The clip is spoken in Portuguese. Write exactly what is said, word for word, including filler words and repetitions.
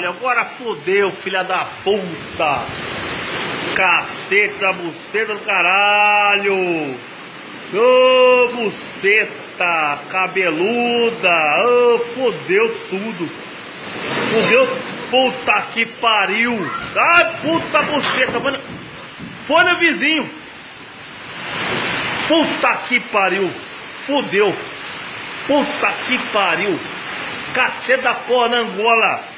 caralho, agora fodeu, filha da puta. Cacete da buceta do caralho. Ô, oh, buceta cabeluda. Ô, oh, fodeu tudo. Fodeu, puta que pariu. Ai, puta buceta. Foi no, foi no vizinho. Puta que pariu. Fodeu. Puta que pariu. Cacete da porra na Angola.